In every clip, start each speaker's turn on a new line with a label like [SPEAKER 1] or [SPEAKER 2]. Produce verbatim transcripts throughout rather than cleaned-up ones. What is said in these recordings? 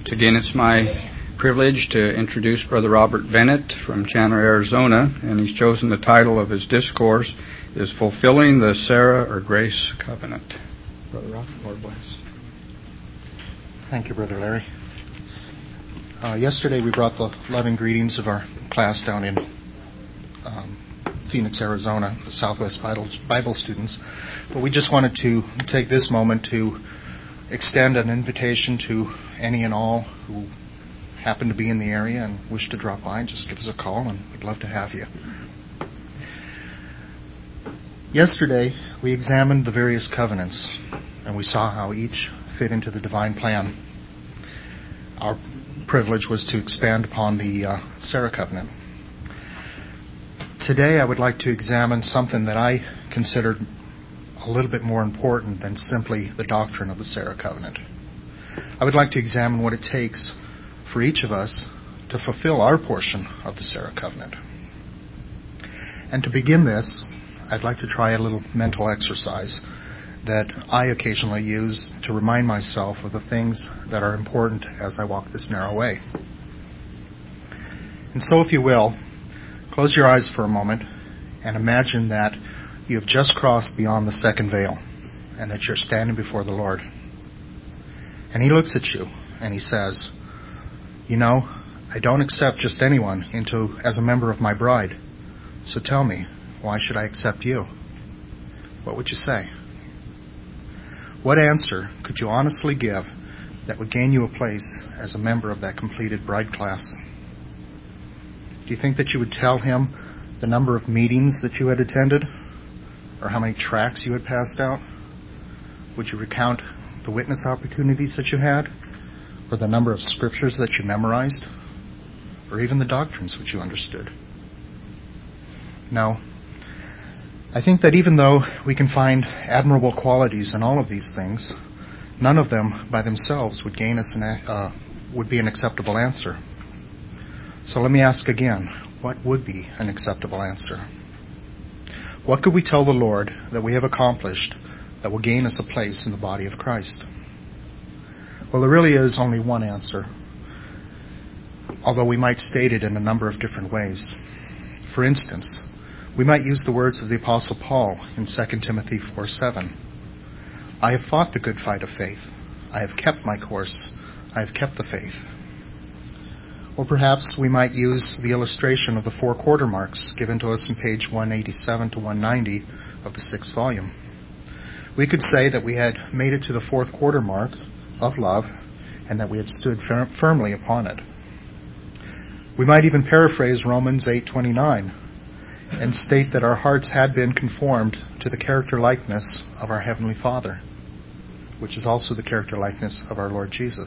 [SPEAKER 1] Once again, it's my privilege to introduce Brother Robert Bennett from Chandler, Arizona, and he's chosen the title of his discourse is Fulfilling the Sarah or Grace Covenant. Brother Robert, Lord bless.
[SPEAKER 2] Thank you, Brother Larry. Uh, yesterday we brought the loving greetings of our class down in um, Phoenix, Arizona, the Southwest Bible, Bible students. But we just wanted to take this moment to extend an invitation to any and all who happen to be in the area and wish to drop by. Just give us a call and we'd love to have you. Yesterday we examined the various covenants and we saw how each fit into the divine plan. Our privilege was to expand upon the uh, Sarah covenant. Today I would like to examine something that I considered a little bit more important than simply the doctrine of the Sarah covenant. I would like to examine what it takes for each of us to fulfill our portion of the Sarah covenant. And to begin this, I'd like to try a little mental exercise that I occasionally use to remind myself of the things that are important as I walk this narrow way. And so, if you will, close your eyes for a moment and imagine that you have just crossed beyond the second veil and that you're standing before the Lord. And He looks at you and He says, you know, I don't accept just anyone into as a member of my bride. So tell me, why should I accept you? What would you say? What answer could you honestly give that would gain you a place as a member of that completed bride class? Do you think that you would tell Him the number of meetings that you had attended? Or how many tracts you had passed out? Would you recount the witness opportunities that you had? Or the number of scriptures that you memorized? Or even the doctrines which you understood? No. I think that even though we can find admirable qualities in all of these things, none of them by themselves would gain us an, uh, would be an acceptable answer. So let me ask again, what would be an acceptable answer? What could we tell the Lord that we have accomplished that will gain us a place in the body of Christ? Well, there really is only one answer, although we might state it in a number of different ways. For instance, we might use the words of the Apostle Paul in Second Timothy four seven. I have fought the good fight of faith. I have kept my course. I have kept the faith. Or perhaps we might use the illustration of the four quarter marks given to us in page one eighty-seven to one ninety of the sixth volume. We could say that we had made it to the fourth quarter mark of love and that we had stood fir- firmly upon it. We might even paraphrase Romans eight twenty-nine and state that our hearts had been conformed to the character likeness of our Heavenly Father, which is also the character likeness of our Lord Jesus.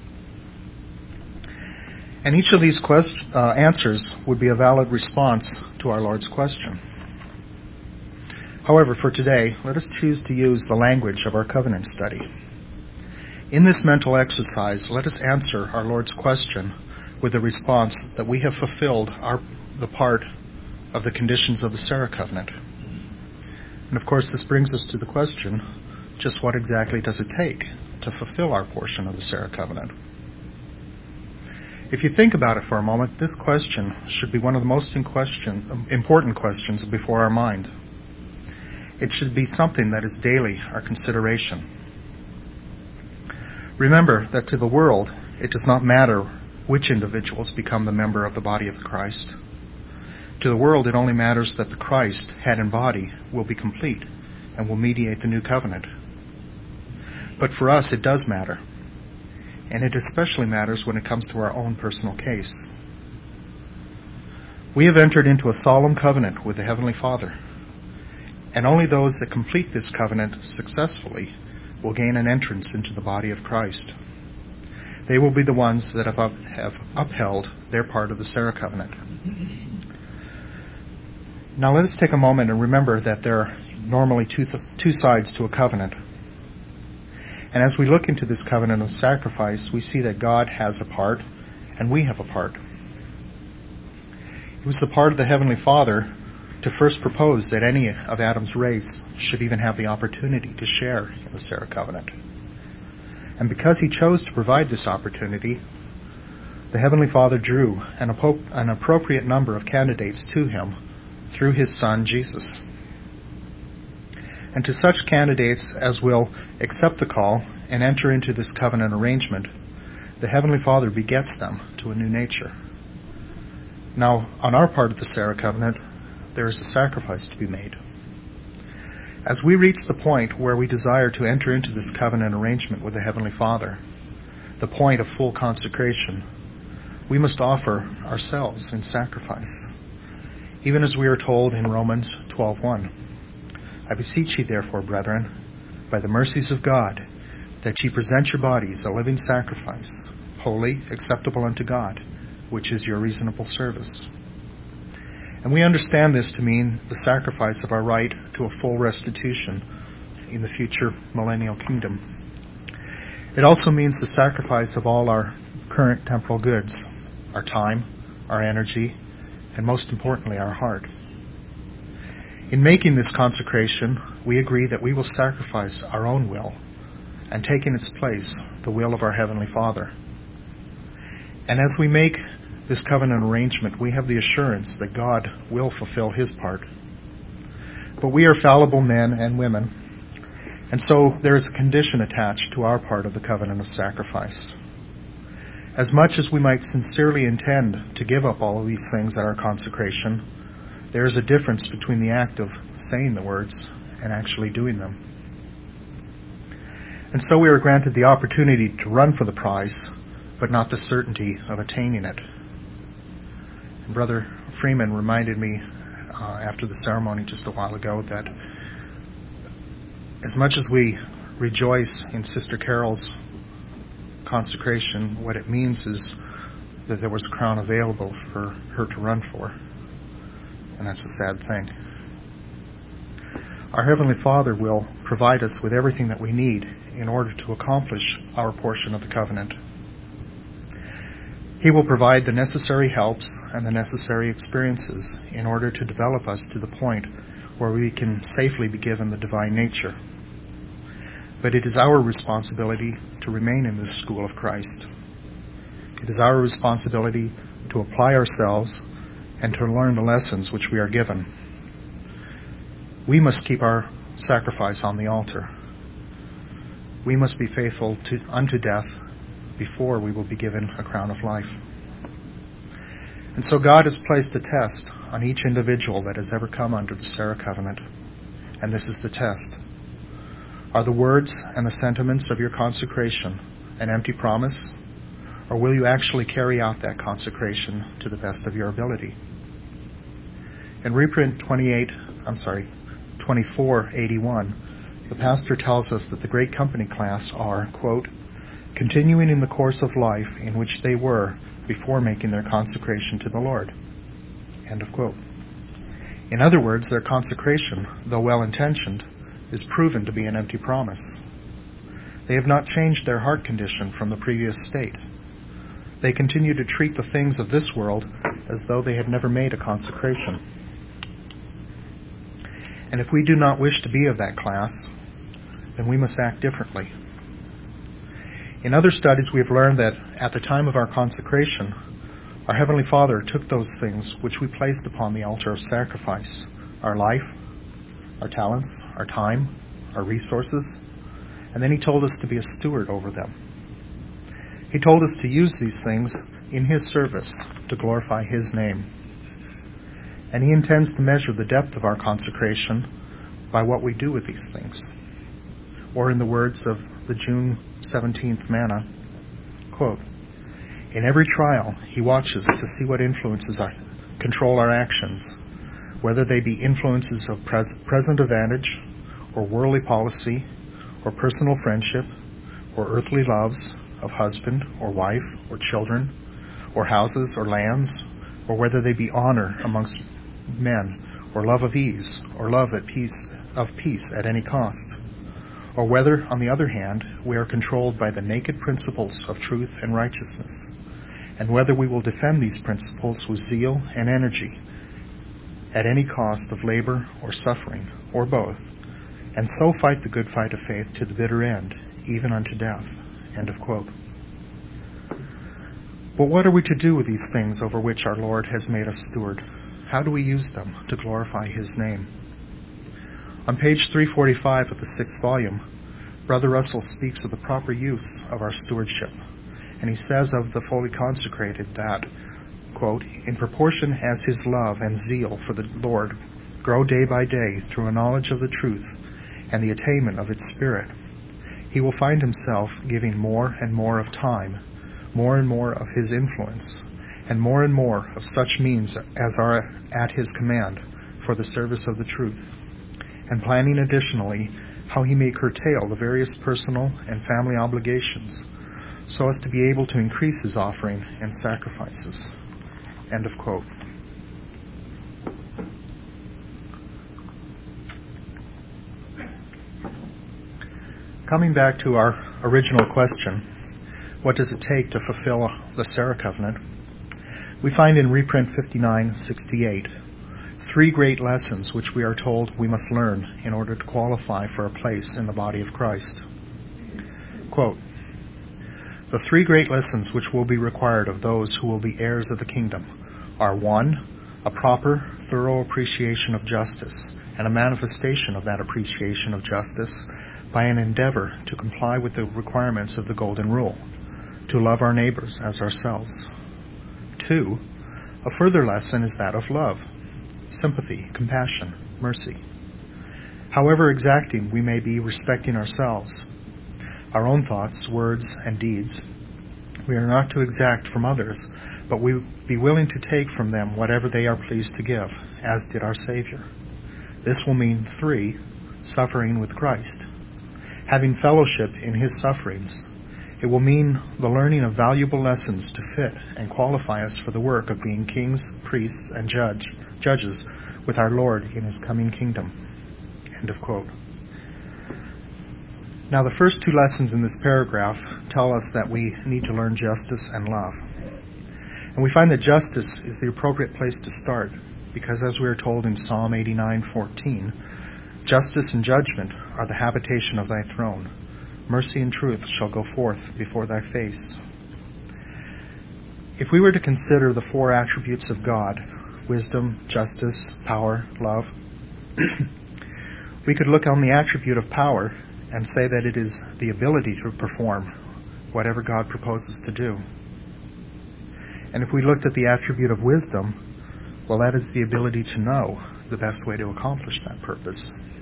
[SPEAKER 2] And each of these quest- uh, answers would be a valid response to our Lord's question. However, for today, let us choose to use the language of our covenant study. In this mental exercise, let us answer our Lord's question with the response that we have fulfilled our, the part of the conditions of the Sarah covenant. And of course, this brings us to the question, just what exactly does it take to fulfill our portion of the Sarah covenant? If you think about it for a moment, this question should be one of the most in question, important questions before our mind. It should be something that is daily our consideration. Remember that to the world, it does not matter which individuals become the member of the body of Christ. To the world, it only matters that the Christ, head and body, will be complete and will mediate the new covenant. But for us, it does matter. And it especially matters when it comes to our own personal case. We have entered into a solemn covenant with the Heavenly Father, and only those that complete this covenant successfully will gain an entrance into the body of Christ. They will be the ones that have, up, have upheld their part of the Sarah covenant. Now let us take a moment and remember that there are normally two, th- two sides to a covenant. And as we look into this covenant of sacrifice, we see that God has a part and we have a part. It was the part of the Heavenly Father to first propose that any of Adam's race should even have the opportunity to share in the Sarah covenant. And because he chose to provide this opportunity, the Heavenly Father drew an, appro- an appropriate number of candidates to him through his Son, Jesus. And to such candidates as will accept the call and enter into this covenant arrangement, the Heavenly Father begets them to a new nature. Now, on our part of the Sarah covenant, there is a sacrifice to be made. As we reach the point where we desire to enter into this covenant arrangement with the Heavenly Father, the point of full consecration, we must offer ourselves in sacrifice. Even as we are told in Romans twelve one, I beseech ye therefore, brethren, by the mercies of God, that ye present your bodies a living sacrifice, holy, acceptable unto God, which is your reasonable service. And we understand this to mean the sacrifice of our right to a full restitution in the future millennial kingdom. It also means the sacrifice of all our current temporal goods, our time, our energy, and most importantly, our heart. In making this consecration, we agree that we will sacrifice our own will and take in its place the will of our Heavenly Father. And as we make this covenant arrangement, we have the assurance that God will fulfill his part. But we are fallible men and women, and so there is a condition attached to our part of the covenant of sacrifice. As much as we might sincerely intend to give up all of these things at our consecration, there is a difference between the act of saying the words and actually doing them. And so we are granted the opportunity to run for the prize, but not the certainty of attaining it. And Brother Freeman reminded me uh, after the ceremony just a while ago that as much as we rejoice in Sister Carol's consecration, what it means is that there was a crown available for her to run for. And that's a sad thing. Our Heavenly Father will provide us with everything that we need in order to accomplish our portion of the covenant. He will provide the necessary helps and the necessary experiences in order to develop us to the point where we can safely be given the divine nature. But it is our responsibility to remain in this school of Christ. It is our responsibility to apply ourselves and to learn the lessons which we are given. We must keep our sacrifice on the altar. We must be faithful to, unto death before we will be given a crown of life. And so God has placed a test on each individual that has ever come under the Sarah covenant. And this is the test. Are the words and the sentiments of your consecration an empty promise? Or will you actually carry out that consecration to the best of your ability? In reprint twenty-eight, I'm sorry, twenty-four eighty-one, the pastor tells us that the great company class are, quote, continuing in the course of life in which they were before making their consecration to the Lord. End of quote. In other words, their consecration, though well-intentioned, is proven to be an empty promise. They have not changed their heart condition from the previous state. They continue to treat the things of this world as though they had never made a consecration. And if we do not wish to be of that class, then we must act differently. In other studies, we have learned that at the time of our consecration, our Heavenly Father took those things which we placed upon the altar of sacrifice, our life, our talents, our time, our resources, and then He told us to be a steward over them. He told us to use these things in His service to glorify His name. And He intends to measure the depth of our consecration by what we do with these things. Or in the words of the June seventeenth manna, quote, in every trial He watches to see what influences our, control our actions, whether they be influences of pres- present advantage, or worldly policy, or personal friendship, or earthly loves of husband or wife or children, or houses or lands, or whether they be honor amongst men, or love of ease, or love at peace of peace at any cost, or whether, on the other hand, we are controlled by the naked principles of truth and righteousness, and whether we will defend these principles with zeal and energy at any cost of labor or suffering, or both, and so fight the good fight of faith to the bitter end, even unto death. End of quote. But what are we to do with these things over which our Lord has made us steward? How do we use them to glorify His name? On page three forty-five of the sixth volume, Brother Russell speaks of the proper use of our stewardship, and he says of the fully consecrated that, quote, in proportion as his love and zeal for the Lord grow day by day through a knowledge of the truth and the attainment of its spirit, he will find himself giving more and more of time, more and more of his influence, and more and more of such means as are at his command for the service of the truth, and planning additionally how he may curtail the various personal and family obligations so as to be able to increase his offering and sacrifices. End of quote. Coming back to our original question, what does it take to fulfill the Sarah covenant? We find in reprint fifty-nine sixty-eight three great lessons which we are told we must learn in order to qualify for a place in the body of Christ. Quote, the three great lessons which will be required of those who will be heirs of the kingdom are one, a proper, thorough appreciation of justice, and a manifestation of that appreciation of justice by an endeavor to comply with the requirements of the Golden Rule, to love our neighbors as ourselves. Two, a further lesson is that of love, sympathy, compassion, mercy. However exacting we may be respecting ourselves, our own thoughts, words, and deeds, we are not to exact from others, but we be willing to take from them whatever they are pleased to give, as did our Savior. This will mean, three, suffering with Christ, having fellowship in His sufferings. It will mean the learning of valuable lessons to fit and qualify us for the work of being kings, priests, and judge, judges with our Lord in His coming kingdom. End of quote. Now, the first two lessons in this paragraph tell us that we need to learn justice and love. And we find that justice is the appropriate place to start, because as we are told in Psalm eighty-nine fourteen, justice and judgment are the habitation of thy throne. Mercy and truth shall go forth before thy face. If we were to consider the four attributes of God, wisdom, justice, power, love, we could look on the attribute of power and say that it is the ability to perform whatever God proposes to do. And if we looked at the attribute of wisdom, well, that is the ability to know the best way to accomplish that purpose.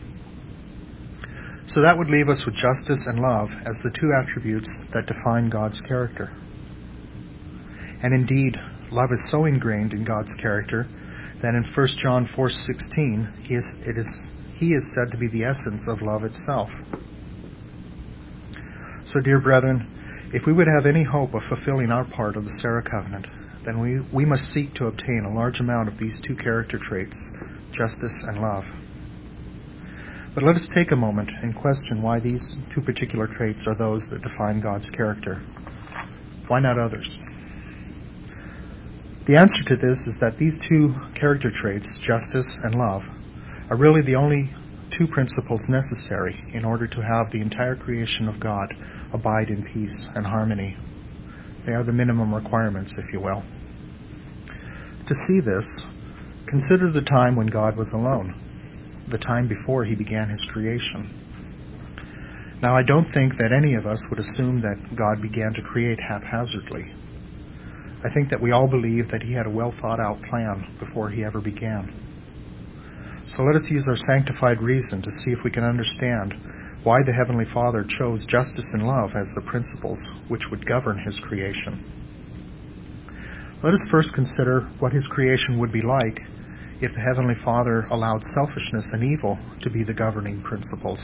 [SPEAKER 2] So that would leave us with justice and love as the two attributes that define God's character. And indeed, love is so ingrained in God's character that in First John four sixteen, he is, it is, he is said to be the essence of love itself. So, dear brethren, if we would have any hope of fulfilling our part of the Sarah covenant, then we, we must seek to obtain a large amount of these two character traits, justice and love. But let us take a moment and question why these two particular traits are those that define God's character. Why not others? The answer to this is that these two character traits, justice and love, are really the only two principles necessary in order to have the entire creation of God abide in peace and harmony. They are the minimum requirements, if you will. To see this, consider the time when God was alone, the time before He began His creation. Now, I don't think that any of us would assume that God began to create haphazardly. I think that we all believe that He had a well-thought-out plan before He ever began. So let us use our sanctified reason to see if we can understand why the Heavenly Father chose justice and love as the principles which would govern His creation. Let us first consider what His creation would be like if the Heavenly Father allowed selfishness and evil to be the governing principles.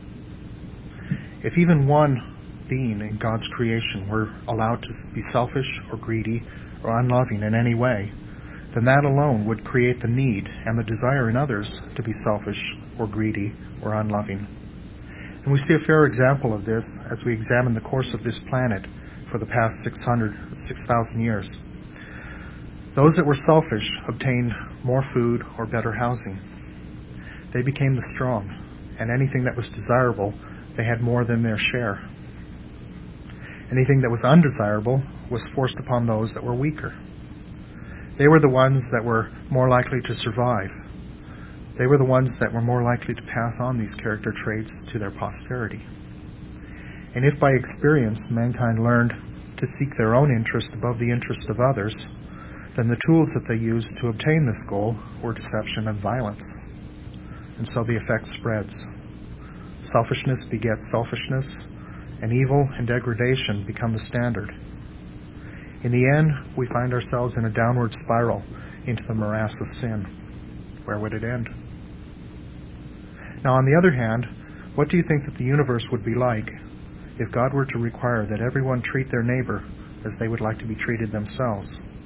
[SPEAKER 2] If even one being in God's creation were allowed to be selfish or greedy or unloving in any way, then that alone would create the need and the desire in others to be selfish or greedy or unloving. And we see a fair example of this as we examine the course of this planet for the past six hundred, six thousand years. Those that were selfish obtained more food or better housing. They became the strong, and anything that was desirable, they had more than their share. Anything that was undesirable was forced upon those that were weaker. They were the ones that were more likely to survive. They were the ones that were more likely to pass on these character traits to their posterity. And if by experience mankind learned to seek their own interest above the interest of others, then the tools that they used to obtain this goal were deception and violence. And so the effect spreads. Selfishness begets selfishness, and evil and degradation become the standard. In the end, we find ourselves in a downward spiral into the morass of sin. Where would it end? Now, on the other hand, what do you think that the universe would be like if God were to require that everyone treat their neighbor as they would like to be treated themselves?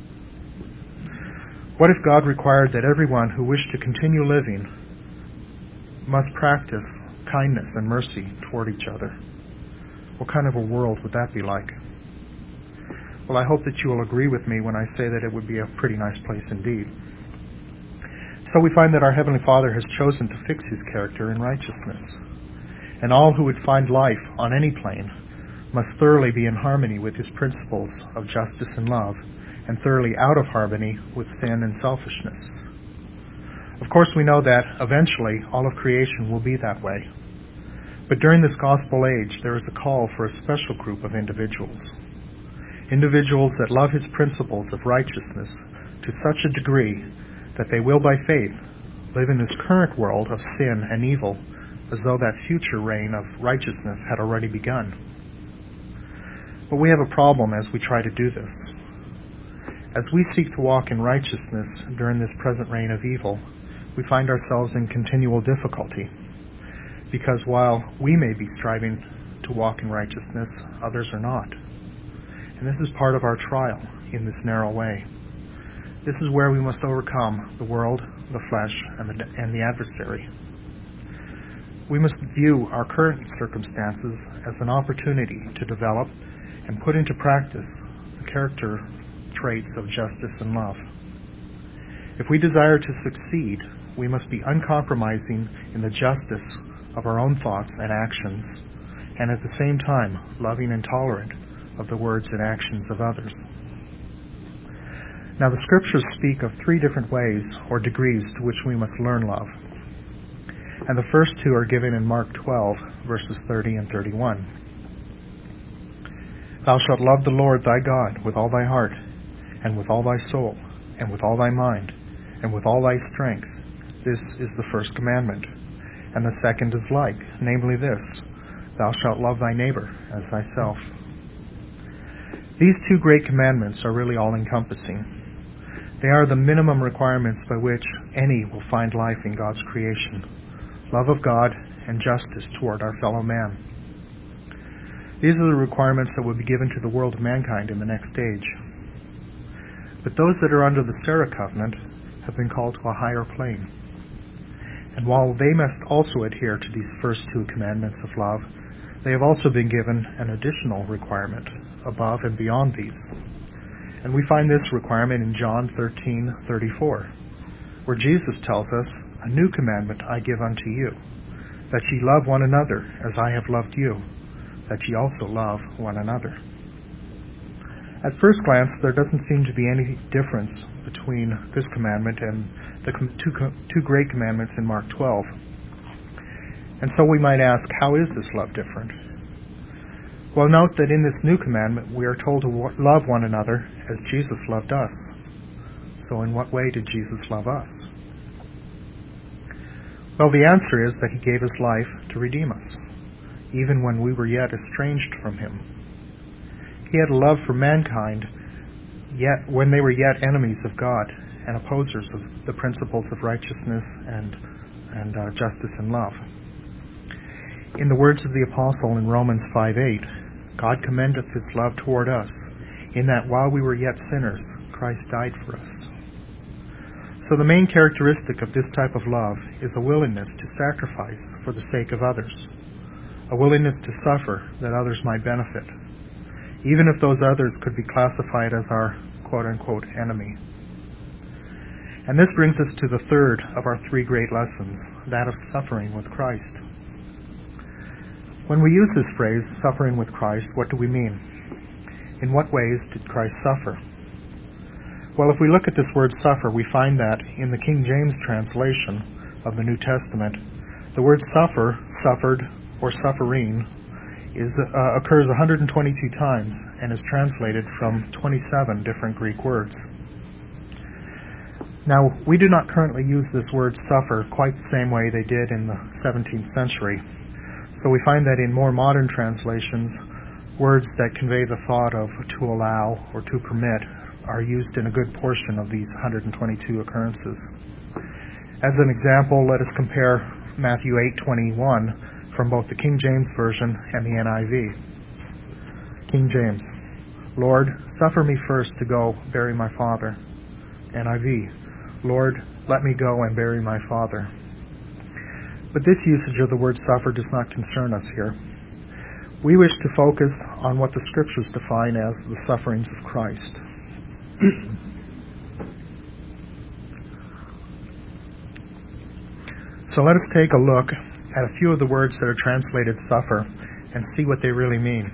[SPEAKER 2] What if God required that everyone who wished to continue living must practice kindness and mercy toward each other? What kind of a world would that be like? Well, I hope that you will agree with me when I say that it would be a pretty nice place indeed. So we find that our Heavenly Father has chosen to fix His character in righteousness. And all who would find life on any plane must thoroughly be in harmony with His principles of justice and love, and thoroughly out of harmony with sin and selfishness. Of course, we know that eventually all of creation will be that way. But during this gospel age, there is a call for a special group of individuals. Individuals that love His principles of righteousness to such a degree that they will by faith live in this current world of sin and evil as though that future reign of righteousness had already begun. But we have a problem as we try to do this. As we seek to walk in righteousness during this present reign of evil, we find ourselves in continual difficulty. Because while we may be striving to walk in righteousness, others are not. And this is part of our trial in this narrow way. This is where we must overcome the world, the flesh, and the, and the adversary. We must view our current circumstances as an opportunity to develop and put into practice the character traits of justice and love. If we desire to succeed, we must be uncompromising in the justice of our own thoughts and actions, and at the same time loving and tolerant of the words and actions of others. Now, the Scriptures speak of three different ways or degrees to which we must learn love. And the first two are given in Mark twelve, verses thirty and thirty-one. Thou shalt love the Lord thy God with all thy heart, and with all thy soul, and with all thy mind, and with all thy strength. This is the first commandment. And the second is like, namely this, Thou shalt love thy neighbor as thyself. These two great commandments are really all-encompassing. They are the minimum requirements by which any will find life in God's creation, love of God and justice toward our fellow man. These are the requirements that will be given to the world of mankind in the next age. But those that are under the Sarah covenant have been called to a higher plane. And while they must also adhere to these first two commandments of love, they have also been given an additional requirement above and beyond these. And we find this requirement in John thirteen thirty-four, where Jesus tells us, A new commandment I give unto you, that ye love one another as I have loved you, that ye also love one another. At first glance, there doesn't seem to be any difference between this commandment and the two, two great commandments in Mark twelve. And so we might ask, how is this love different? Well, note that in this new commandment, we are told to love one another as Jesus loved us. So in what way did Jesus love us? Well, the answer is that He gave His life to redeem us, even when we were yet estranged from Him. He had a love for mankind, yet when they were yet enemies of God and opposers of the principles of righteousness and, and uh, justice and love. In the words of the Apostle in Romans five eight, God commendeth His love toward us, in that while we were yet sinners, Christ died for us. So the main characteristic of this type of love is a willingness to sacrifice for the sake of others, a willingness to suffer that others might benefit, even if those others could be classified as our quote-unquote enemy. And this brings us to the third of our three great lessons, that of suffering with Christ. When we use this phrase, suffering with Christ, what do we mean? In what ways did Christ suffer? Well, if we look at this word suffer, we find that in the King James translation of the New Testament, the word suffer, suffered, or suffering, is, uh, occurs one hundred twenty-two times and is translated from twenty-seven different Greek words. Now, we do not currently use this word suffer quite the same way they did in the seventeenth century. So we find that in more modern translations, words that convey the thought of to allow or to permit are used in a good portion of these one hundred twenty-two occurrences. As an example, let us compare Matthew eight twenty-one from both the King James Version and the N I V. King James, Lord, suffer me first to go bury my father. N I V, Lord, let me go and bury my father. But this usage of the word suffer does not concern us here. We wish to focus on what the Scriptures define as the sufferings of Christ. So let us take a look at a few of the words that are translated suffer and see what they really mean.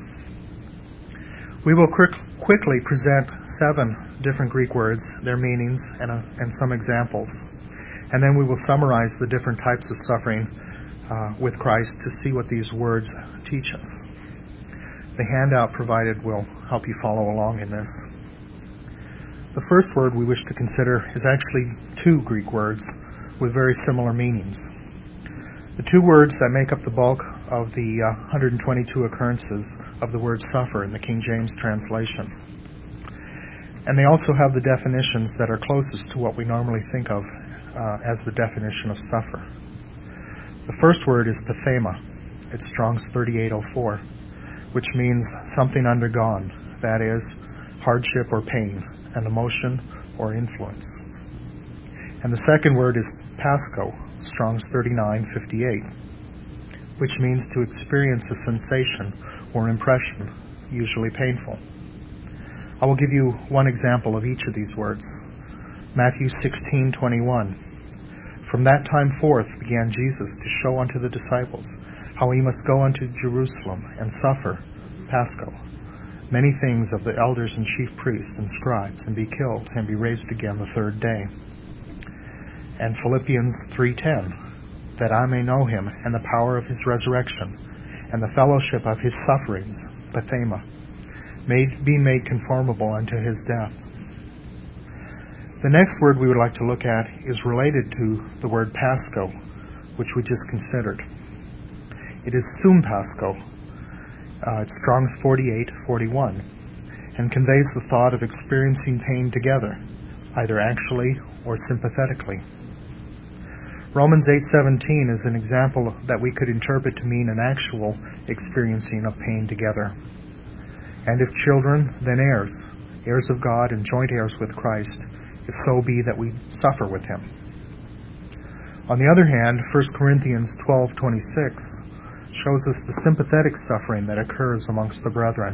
[SPEAKER 2] We will quick, quickly present seven different Greek words, their meanings, and, a, and some examples. And then we will summarize the different types of suffering uh, with Christ to see what these words teach us. The handout provided will help you follow along in this. The first word we wish to consider is actually two Greek words with very similar meanings. The two words that make up the bulk of the uh, one hundred twenty-two occurrences of the word suffer in the King James translation. And they also have the definitions that are closest to what we normally think of uh, as the definition of suffer. The first word is pathema. It's Strong's thirty-eight oh four, which means something undergone, that is, hardship or pain, an emotion or influence. And the second word is pasco, Strong's thirty-nine fifty-eight, which means to experience a sensation or impression, usually painful. I will give you one example of each of these words. Matthew sixteen twenty-one. From that time forth began Jesus to show unto the disciples how he must go unto Jerusalem and suffer, pasco, many things of the elders and chief priests and scribes, and be killed, and be raised again the third day. And Philippians three ten, that I may know him and the power of his resurrection, and the fellowship of his sufferings, pathema, made, being made conformable unto his death. The next word we would like to look at is related to the word pasco, which we just considered. It is sum pasco. Uh, it's Strong's forty-eight forty-one, and conveys the thought of experiencing pain together, either actually or sympathetically. Romans eight seventeen is an example that we could interpret to mean an actual experiencing of pain together. And if children, then heirs, heirs of God and joint heirs with Christ, if so be that we suffer with him. On the other hand, First Corinthians twelve twenty-six shows us the sympathetic suffering that occurs amongst the brethren.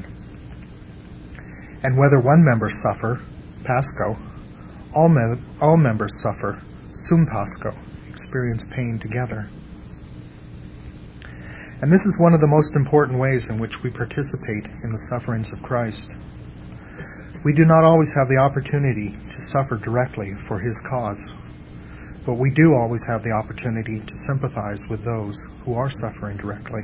[SPEAKER 2] And whether one member suffer, pasco, all, me- all members suffer, sum pasco, experience pain together. And this is one of the most important ways in which we participate in the sufferings of Christ. We do not always have the opportunity to suffer directly for his cause, but we do always have the opportunity to sympathize with those who are suffering directly.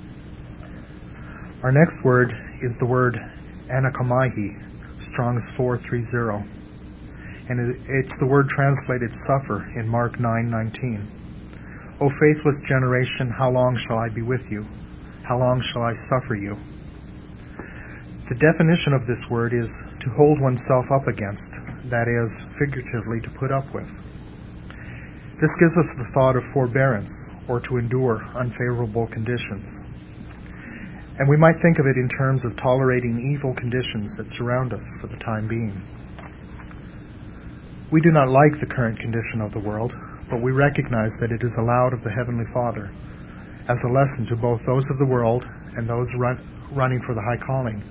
[SPEAKER 2] Our next word is the word anakomaihi, Strong's four thirty, and it's the word translated suffer in Mark nine nineteen. O faithless generation, how long shall I be with you? How long shall I suffer you? The definition of this word is to hold oneself up against, that is, figuratively to put up with. This gives us the thought of forbearance, or to endure unfavorable conditions. And we might think of it in terms of tolerating evil conditions that surround us for the time being. We do not like the current condition of the world, but we recognize that it is allowed of the Heavenly Father as a lesson to both those of the world and those run, running for the high calling.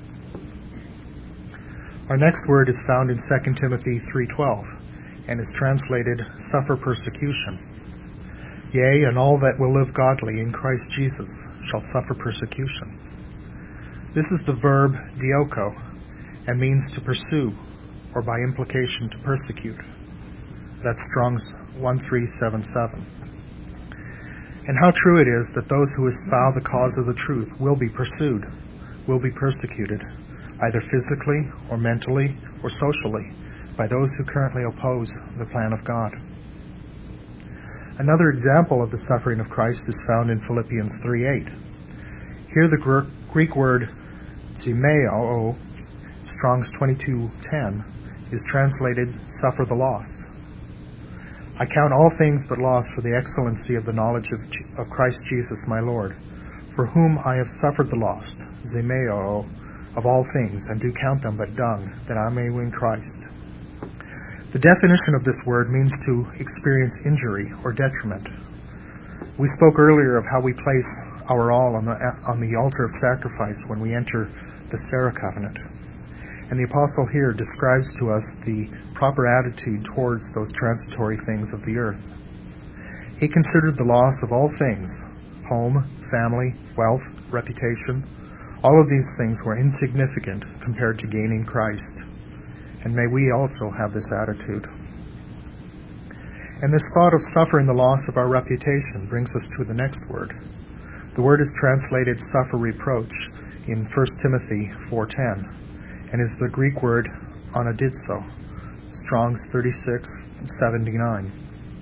[SPEAKER 2] Our next word is found in Second Timothy three twelve and is translated suffer persecution. Yea, and all that will live godly in Christ Jesus shall suffer persecution. This is the verb dioko, and means to pursue, or by implication to persecute. That's Strong's one three seven seven. And how true it is that those who espouse the cause of the truth will be pursued, will be persecuted, either physically or mentally or socially, by those who currently oppose the plan of God. Another example of the suffering of Christ is found in Philippians three eight. Here the Greek word zimeo, Strong's twenty-two ten, is translated suffer the loss. I count all things but loss for the excellency of the knowledge of, of Christ Jesus my Lord, for whom I have suffered the loss, zimeo, of all things, and do count them but dung, that I may win Christ. The definition of this word means to experience injury or detriment. We spoke earlier of how we place our all on the, on the altar of sacrifice when we enter the Sarah covenant. And the apostle here describes to us the proper attitude towards those transitory things of the earth. He considered the loss of all things, home, family, wealth, reputation. All of these things were insignificant compared to gaining Christ. And may we also have this attitude. And this thought of suffering the loss of our reputation brings us to the next word. The word is translated suffer reproach in First Timothy four ten. And is the Greek word anadizo, Strong's thirty-six seventy-nine.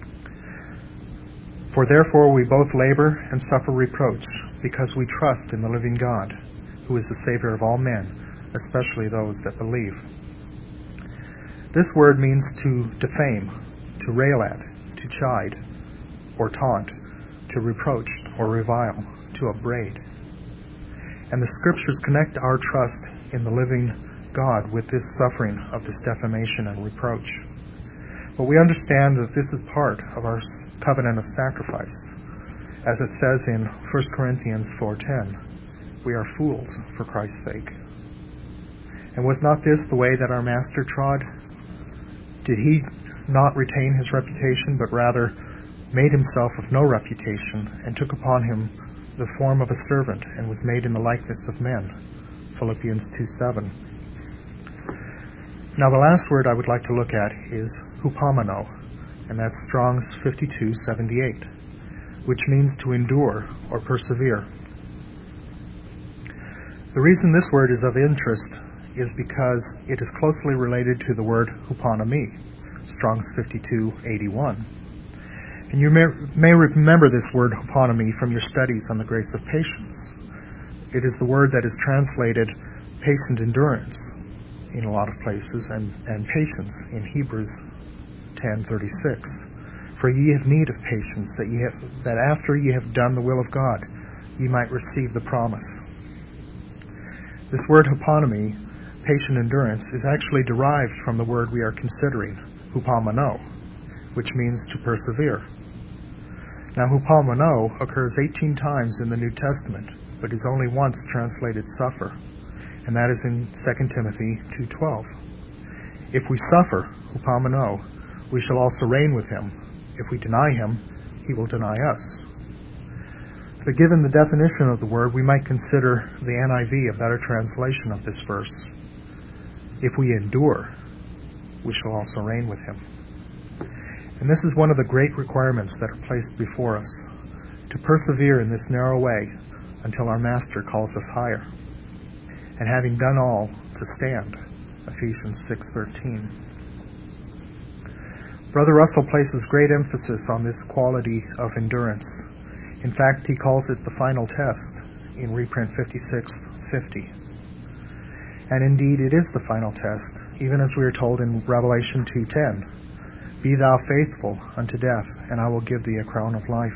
[SPEAKER 2] For therefore we both labor and suffer reproach, because we trust in the living God, who is the Savior of all men, especially those that believe. This word means to defame, to rail at, to chide, or taunt, to reproach or revile, to upbraid. And the Scriptures connect our trust in the living God with this suffering of this defamation and reproach. But we understand that this is part of our covenant of sacrifice. As it says in First Corinthians four ten, we are fools for Christ's sake. And was not this the way that our Master trod? Did he not retain his reputation, but rather made himself of no reputation, and took upon him the form of a servant, and was made in the likeness of men? Philippians two seven. Now the last word I would like to look at is hupomeno, and that's Strong's fifty-two seventy-eight, which means to endure or persevere. The reason this word is of interest is because it is closely related to the word huponomi, Strong's fifty-two eighty-one. And you may, may remember this word huponomi from your studies on the grace of patience. It is the word that is translated patient endurance in a lot of places, and, and patience in Hebrews ten thirty-six. For ye have need of patience, that ye have, that after ye have done the will of God, ye might receive the promise. This word hupomene, patient endurance, is actually derived from the word we are considering, hupomeno, which means to persevere. Now hupomeno occurs eighteen times in the New Testament, but is only once translated suffer, and that is in Second Timothy two twelve. If we suffer, hupomeno, we shall also reign with him. If we deny him, he will deny us. But given the definition of the word, we might consider the N I V a better translation of this verse. If we endure, we shall also reign with him. And this is one of the great requirements that are placed before us, to persevere in this narrow way until our Master calls us higher. And having done all, to stand. Ephesians six thirteen. Brother Russell places great emphasis on this quality of endurance. In fact, he calls it the final test in reprint fifty-six fifty. And indeed, it is the final test, even as we are told in Revelation two ten. Be thou faithful unto death, and I will give thee a crown of life.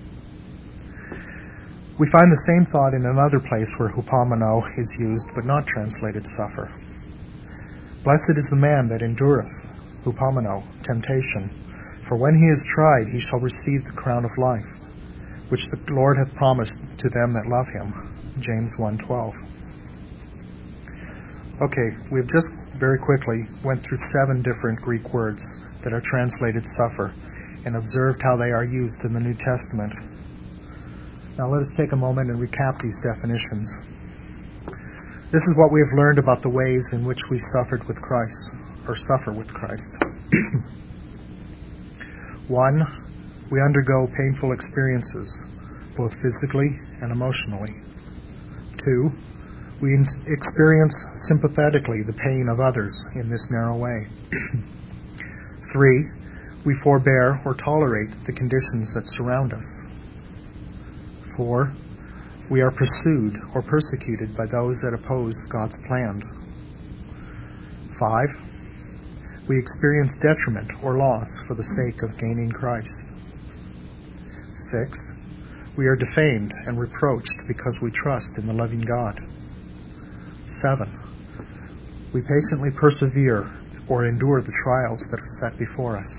[SPEAKER 2] We find the same thought in another place where hupomeno is used, but not translated suffer. Blessed is the man that endureth, hupomeno, temptation, for when he is tried, he shall receive the crown of life, which the Lord hath promised to them that love him. James one twelve. Okay, we've just very quickly went through seven different Greek words that are translated suffer, and observed how they are used in the New Testament. Now let us take a moment and recap these definitions. This is what we have learned about the ways in which we suffered with Christ, or suffer with Christ. One, we undergo painful experiences, both physically and emotionally. Two, we experience sympathetically the pain of others in this narrow way. Three, we forbear or tolerate the conditions that surround us. Four, we are pursued or persecuted by those that oppose God's plan. Five, we experience detriment or loss for the sake of gaining Christ. Six, we are defamed and reproached because we trust in the loving God. Seven, we patiently persevere or endure the trials that are set before us.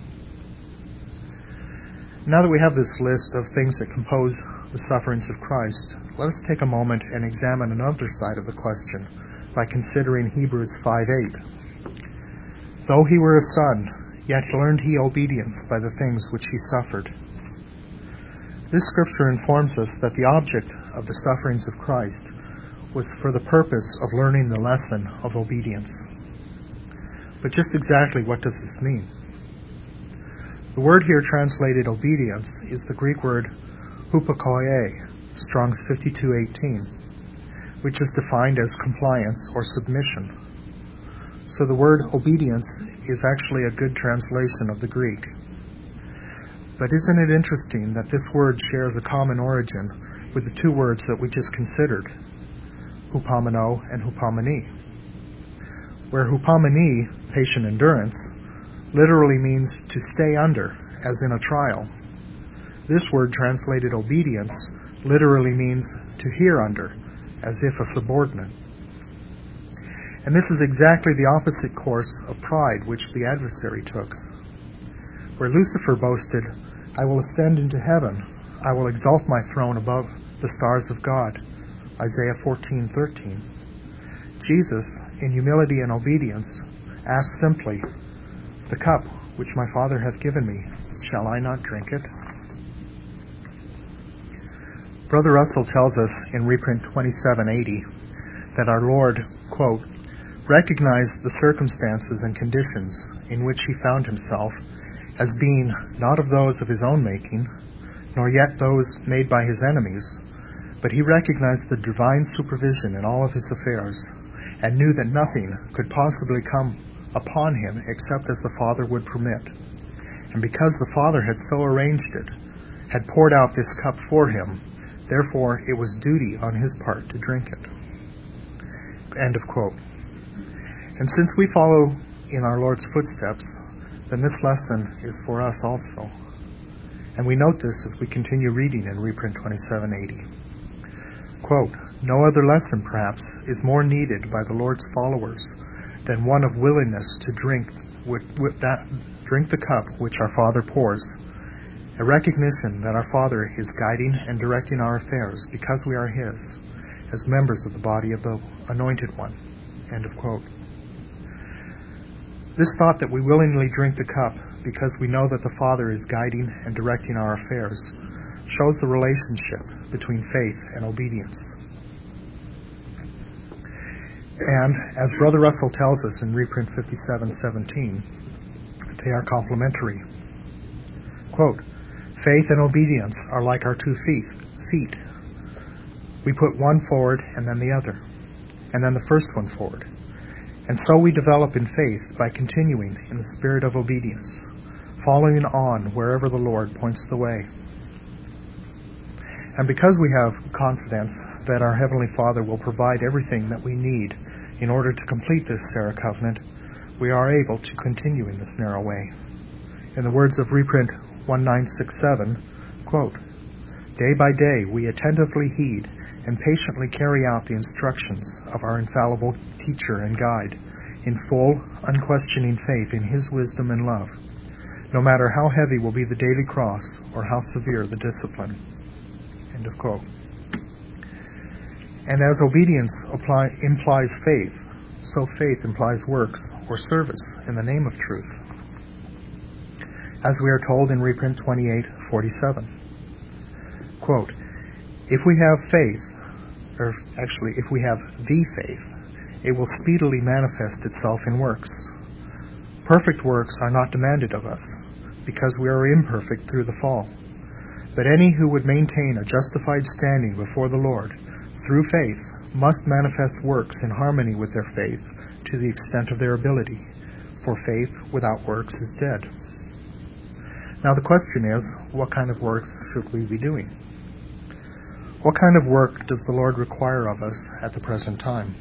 [SPEAKER 2] Now that we have this list of things that compose the sufferings of Christ, let us take a moment and examine another side of the question by considering Hebrews five eight. Though he were a son, yet learned he obedience by the things which he suffered. This scripture informs us that the object of the sufferings of Christ was for the purpose of learning the lesson of obedience. But just exactly what does this mean? The word here translated obedience is the Greek word hupakoie, Strong's fifty-two eighteen, which is defined as compliance or submission. So the word obedience is actually a good translation of the Greek. But isn't it interesting that this word shares a common origin with the two words that we just considered, hupomeno and hupomene? Where hupomene, patient endurance, literally means to stay under, as in a trial. This word translated obedience literally means to hear under, as if a subordinate. And this is exactly the opposite course of pride which the adversary took. Where Lucifer boasted, I will ascend into heaven, I will exalt my throne above the stars of God, Isaiah fourteen thirteen. Jesus, in humility and obedience, asked simply, the cup which my Father hath given me, shall I not drink it? Brother Russell tells us in reprint twenty-seven eighty that our Lord, quote, recognized the circumstances and conditions in which he found himself as being not of those of his own making, nor yet those made by his enemies, but he recognized the divine supervision in all of his affairs, and knew that nothing could possibly come upon him except as the Father would permit. And because the Father had so arranged it, had poured out this cup for him, therefore it was duty on his part to drink it. End of quote. And since we follow in our Lord's footsteps, then this lesson is for us also. And we note this as we continue reading in reprint twenty-seven eighty. Quote, no other lesson, perhaps, is more needed by the Lord's followers than one of willingness to drink with, with that drink the cup which our Father pours, a recognition that our Father is guiding and directing our affairs because we are His, as members of the body of the Anointed One. End of quote. This thought that we willingly drink the cup because we know that the Father is guiding and directing our affairs shows the relationship between faith and obedience. And, as Brother Russell tells us in reprint fifty-seven seventeen, they are complementary. Quote, faith and obedience are like our two feet. feet. We put one forward and then the other, and then the first one forward. And so we develop in faith by continuing in the spirit of obedience, following on wherever the Lord points the way. And because we have confidence that our Heavenly Father will provide everything that we need in order to complete this Sarah covenant, we are able to continue in this narrow way. In the words of reprint nineteen sixty-seven, quote, day by day we attentively heed and patiently carry out the instructions of our infallible teacher and guide in full, unquestioning faith in His wisdom and love, no matter how heavy will be the daily cross or how severe the discipline. End of quote. And as obedience apply, implies faith, so faith implies works or service in the name of truth. As we are told in reprint twenty-eight forty-seven, quote, if we have faith, or actually, if we have the faith, it will speedily manifest itself in works. Perfect works are not demanded of us, because we are imperfect through the fall. But any who would maintain a justified standing before the Lord through faith must manifest works in harmony with their faith to the extent of their ability, for faith without works is dead. Now the question is, what kind of works should we be doing? What kind of work does the Lord require of us at the present time?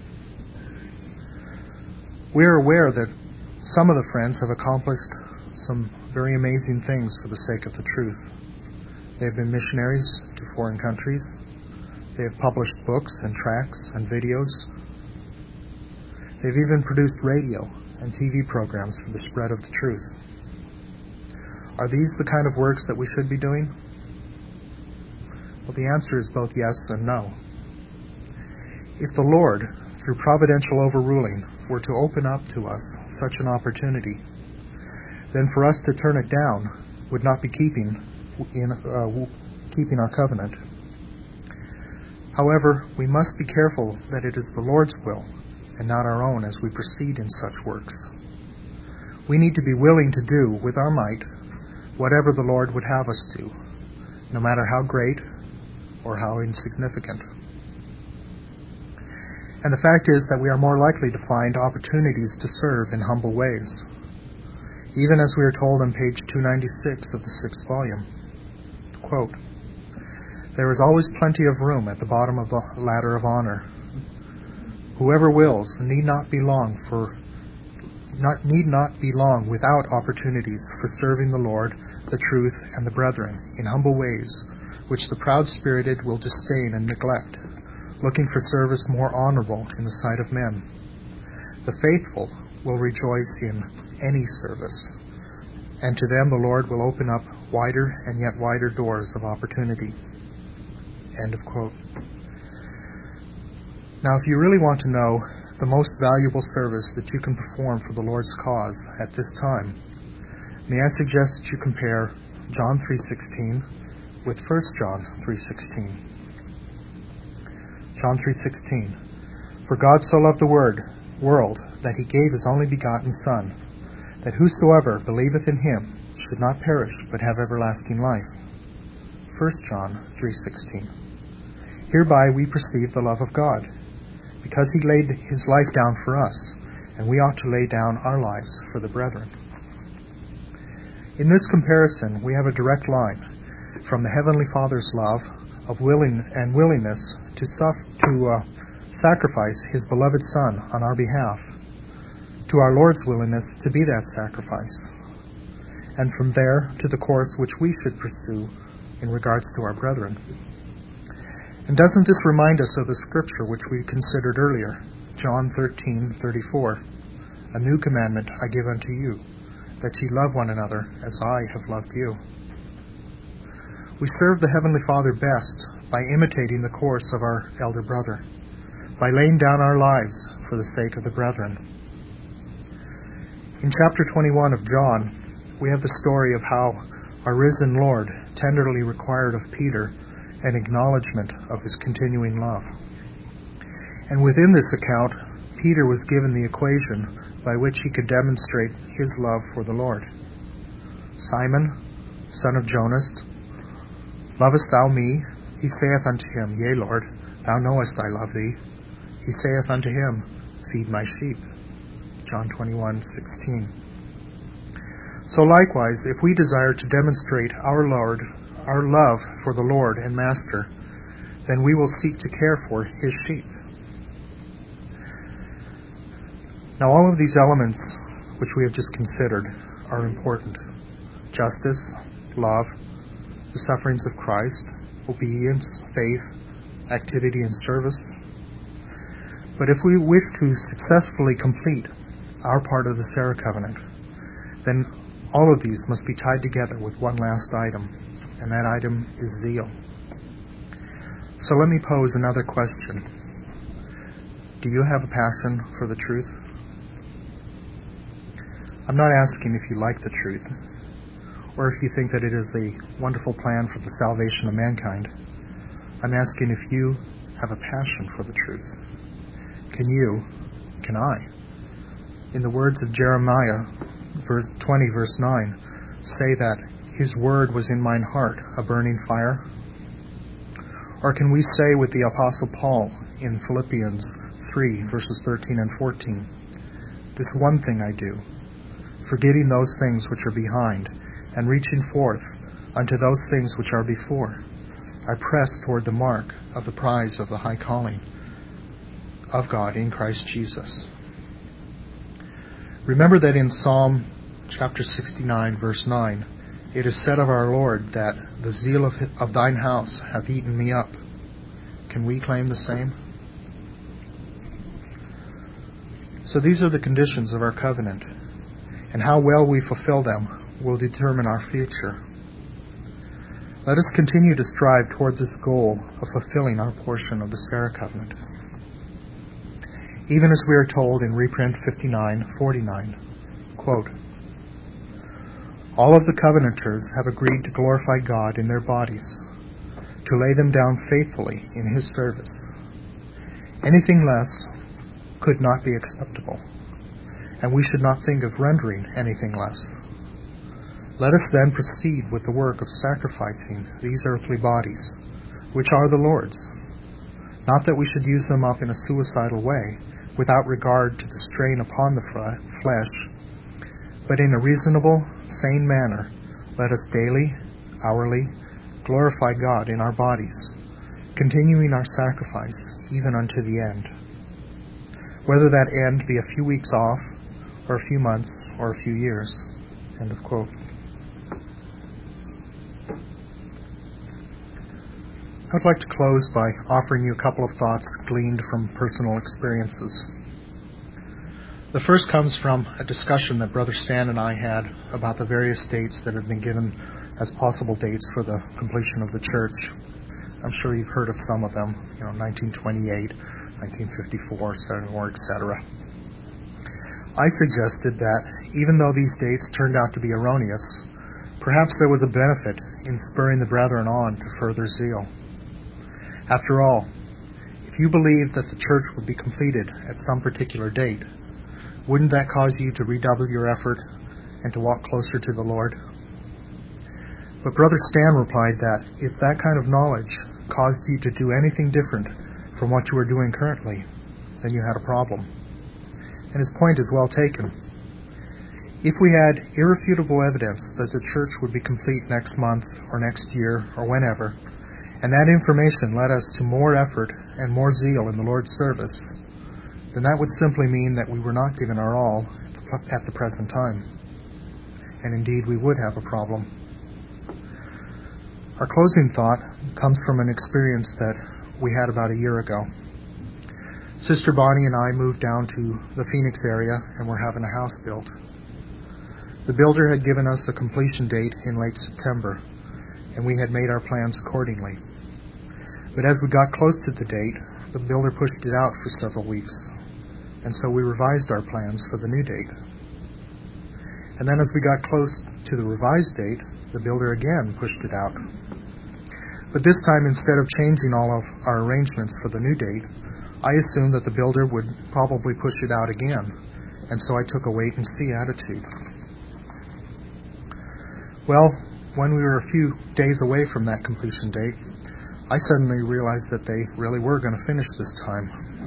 [SPEAKER 2] We are aware that some of the friends have accomplished some very amazing things for the sake of the truth. They have been missionaries to foreign countries. They have published books and tracts and videos. They've even produced radio and T V programs for the spread of the truth. Are these the kind of works that we should be doing? Well, the answer is both yes and no. If the Lord, through providential overruling, were to open up to us such an opportunity, then for us to turn it down would not be keeping in uh, keeping our covenant. However, we must be careful that it is the Lord's will and not our own as we proceed in such works. We need to be willing to do with our might whatever the Lord would have us do, no matter how great or how insignificant. And the fact is that we are more likely to find opportunities to serve in humble ways, even as we are told on page two ninety-six of the sixth volume. Quote, "There is always plenty of room at the bottom of the ladder of honor. Whoever wills need not be long for not need not be long without opportunities for serving the Lord, the truth, and the brethren in humble ways, which the proud-spirited will disdain and neglect, looking for service more honorable in the sight of men. The faithful will rejoice in any service, and to them the Lord will open up wider and yet wider doors of opportunity." End of quote. Now, if you really want to know the most valuable service that you can perform for the Lord's cause at this time, may I suggest that you compare John three sixteen with First John three sixteen. John three sixteen. "For God so loved the word, world that he gave his only begotten Son, that whosoever believeth in him should not perish but have everlasting life." First John three sixteen. "Hereby we perceive the love of God, because he laid his life down for us, and we ought to lay down our lives for the brethren." In this comparison, we have a direct line from the Heavenly Father's love of willing and willingness to, suffer, to uh, sacrifice his beloved Son on our behalf, to our Lord's willingness to be that sacrifice, and from there to the course which we should pursue in regards to our brethren. And doesn't this remind us of the scripture which we considered earlier, John thirteen thirty-four, "A new commandment I give unto you, that ye love one another as I have loved you." We serve the Heavenly Father best by imitating the course of our elder brother, by laying down our lives for the sake of the brethren. In chapter twenty-one of John, we have the story of how our risen Lord tenderly required of Peter an acknowledgement of his continuing love. And within this account, Peter was given the equation by which he could demonstrate his love for the Lord. "Simon, son of Jonas, lovest thou me? He saith unto him, Yea, Lord, thou knowest I love thee. He saith unto him, Feed my sheep." John twenty-one sixteen. So likewise, if we desire to demonstrate our Lord, our love for the Lord and Master, then we will seek to care for his sheep. Now, all of these elements which we have just considered are important: justice, love, the sufferings of Christ, obedience, faith, activity, and service. But if we wish to successfully complete our part of the Sarah covenant, then all of these must be tied together with one last item, and that item is zeal. So let me pose another question. Do you have a passion for the truth? I'm not asking if you like the truth, or if you think that it is a wonderful plan for the salvation of mankind. I'm asking if you have a passion for the truth? Can you, can I, in the words of Jeremiah verse twenty, verse nine, say that his word was in mine heart, a burning fire? Or can we say with the Apostle Paul in Philippians three, verses thirteen and fourteen, this one thing I do, forgetting those things which are behind, and reaching forth unto those things which are before, I press toward the mark of the prize of the high calling of God in Christ Jesus. Remember that in Psalm chapter sixty-nine, verse nine, it is said of our Lord that the zeal of, of thine house hath eaten me up. Can we claim the same? So these are the conditions of our covenant, and how well we fulfill them will determine our future. Let us continue to strive toward this goal of fulfilling our portion of the Sarah covenant. Even as we are told in reprint fifty-nine forty-nine, quote, all of the covenanters have agreed to glorify God in their bodies, to lay them down faithfully in His service. Anything less could not be acceptable, and we should not think of rendering anything less. Let us then proceed with the work of sacrificing these earthly bodies, which are the Lord's. Not that we should use them up in a suicidal way, without regard to the strain upon the flesh, but in a reasonable, sane manner, let us daily, hourly, glorify God in our bodies, continuing our sacrifice even unto the end. Whether that end be a few weeks off, or a few months, or a few years. End of quote. I would like to close by offering you a couple of thoughts gleaned from personal experiences. The first comes from a discussion that Brother Stan and I had about the various dates that have been given as possible dates for the completion of the church. I'm sure you've heard of some of them, you know, nineteen twenty-eight, nineteen fifty-four, et cetera. I suggested that even though these dates turned out to be erroneous, perhaps there was a benefit in spurring the brethren on to further zeal. After all, if you believed that the church would be completed at some particular date, wouldn't that cause you to redouble your effort and to walk closer to the Lord? But Brother Stan replied that if that kind of knowledge caused you to do anything different from what you are doing currently, then you had a problem. And his point is well taken. If we had irrefutable evidence that the church would be complete next month or next year or whenever, and that information led us to more effort and more zeal in the Lord's service, then that would simply mean that we were not giving our all at the present time. And indeed, we would have a problem. Our closing thought comes from an experience that we had about a year ago. Sister Bonnie and I moved down to the Phoenix area and were having a house built. The builder had given us a completion date in late September, and we had made our plans accordingly. But as we got close to the date, the builder pushed it out for several weeks, and so we revised our plans for the new date. And then as we got close to the revised date, the builder again pushed it out. But this time, instead of changing all of our arrangements for the new date, I assumed that the builder would probably push it out again, and so I took a wait-and-see attitude. Well, when we were a few days away from that completion date, I suddenly realized that they really were going to finish this time.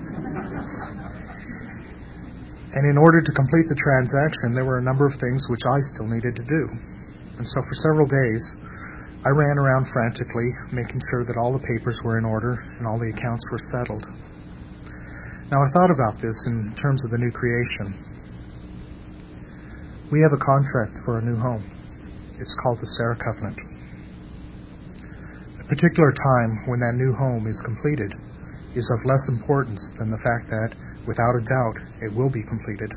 [SPEAKER 2] And in order to complete the transaction, there were a number of things which I still needed to do. And so for several days, I ran around frantically, making sure that all the papers were in order and all the accounts were settled. Now, I thought about this in terms of the new creation. We have a contract for a new home. It's called the Sarah Covenant. The particular time when that new home is completed is of less importance than the fact that, without a doubt, it will be completed.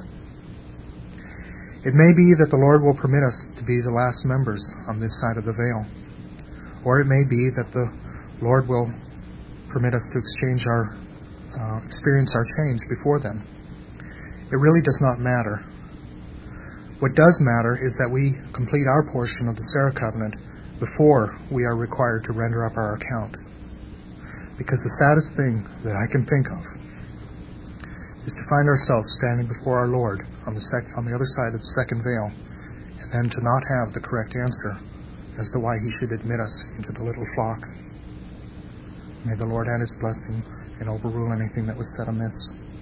[SPEAKER 2] It may be that the Lord will permit us to be the last members on this side of the veil. Or it may be that the Lord will permit us to exchange our, uh, experience our change before then. It really does not matter. What does matter is that we complete our portion of the Sarah Covenant before we are required to render up our account. Because the saddest thing that I can think of is to find ourselves standing before our Lord on the sec- on the other side of the second veil, and then to not have the correct answer as to why He should admit us into the little flock. May the Lord add His blessing and overrule anything that was said amiss.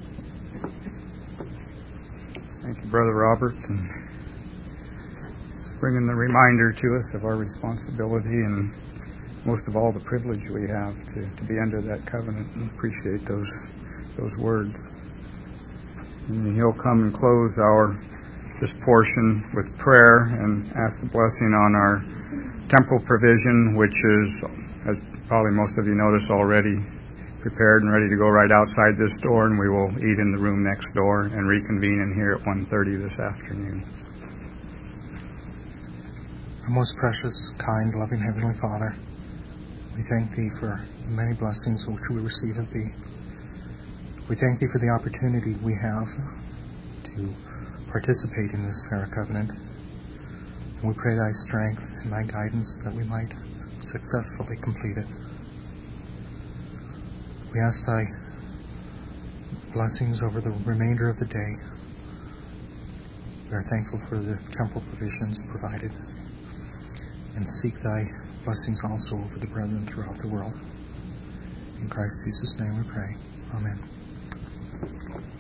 [SPEAKER 1] Thank you, Brother Robert, and bringing the reminder to us of our responsibility and most of all the privilege we have to, to be under that covenant, and appreciate those those words. And He'll come and close our this portion with prayer and ask the blessing on our temporal provision, which is, as probably most of you noticed already, prepared and ready to go right outside this door, and we will eat in the room next door and reconvene in here at one thirty this afternoon.
[SPEAKER 2] Our most precious, kind, loving Heavenly Father, we thank Thee for the many blessings which we receive of Thee. We thank Thee for the opportunity we have to participate in this Sarah covenant. And we pray Thy strength and Thy guidance that we might successfully complete it. We ask Thy blessings over the remainder of the day. We are thankful for the temporal provisions provided, and seek Thy blessings also over the brethren throughout the world. In Christ Jesus' name we pray. Amen.